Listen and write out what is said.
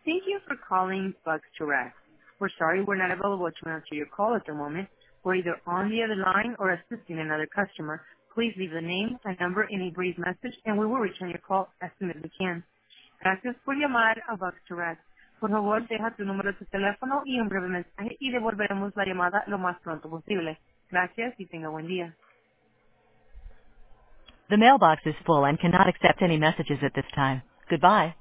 Thank you for calling Bugs to Rest. We're sorry we're not available to answer your call at the moment. We're either on the other line or assisting another customer. Please leave the name, a number, and a brief message, and we will return your call as soon as we can. Gracias por llamar a Bugs to Rest. Por favor, deja tu número de teléfono y un breve mensaje y devolveremos la llamada lo más pronto posible. Gracias y tenga buen día. The mailbox is full and cannot accept any messages at this time. Goodbye.